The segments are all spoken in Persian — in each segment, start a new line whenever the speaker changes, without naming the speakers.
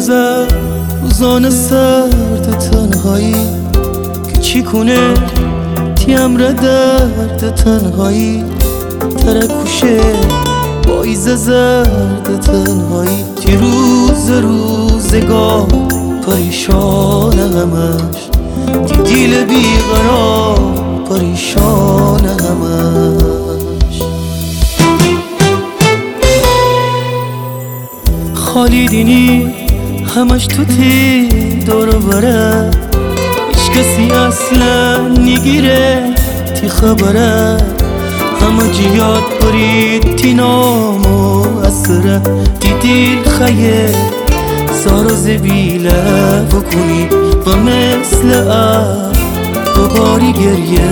میگذر روزان سرد تنهایی که چی کنه تیمره درد تنهایی ترکوشه پاییز زرد تنهایی تی روزگار پریشان همش تی دیل بیقرار پریشان همش خالی دینی همش تو تی دور بره هیچ کسی اصلا نگیره تی خبره همه جیاد برید تی نام و اسره تی دیل خیه سار و زبیله بکنی و مثل دوباری گریه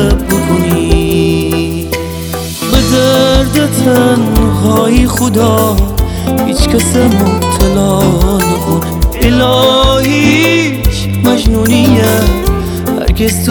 بکنی به درد تنهایی خدا هیچ کس مبتلا نکن الهیش مجنونیه هرگز تو